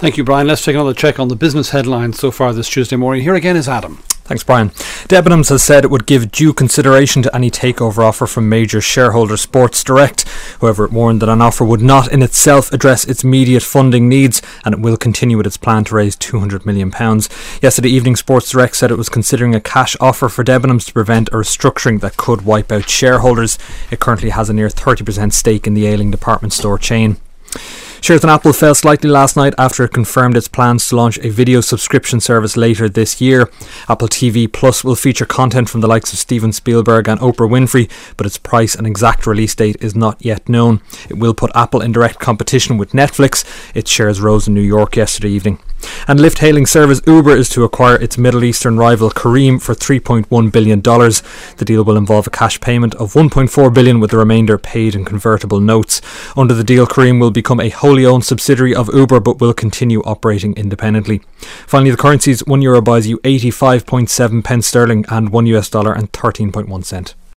Thank you, Brian. Let's take another check on the business headlines so far this Tuesday morning. Here again is Adam. Thanks, Brian. Debenhams has said it would give due consideration to any takeover offer from major shareholder Sports Direct. However, it warned that an offer would not in itself address its immediate funding needs, and it will continue with its plan to raise £200 million. Yesterday evening, Sports Direct said it was considering a cash offer for Debenhams to prevent a restructuring that could wipe out shareholders. It currently has a near 30% stake in the ailing department store chain. Shares in Apple fell slightly last night after it confirmed its plans to launch a video subscription service later this year. Apple TV Plus will feature content from the likes of Steven Spielberg and Oprah Winfrey, but its price and exact release date is not yet known. It will put Apple in direct competition with Netflix. Its shares rose in New York yesterday evening. And lift-hailing service Uber is to acquire its Middle Eastern rival Careem for $3.1 billion. The deal will involve a cash payment of $1.4 billion, with the remainder paid in convertible notes. Under the deal, Careem will become a wholly owned subsidiary of Uber but will continue operating independently. Finally, the currencies: €1 buys you 85.7 pence sterling and $1 and 13.1 cent.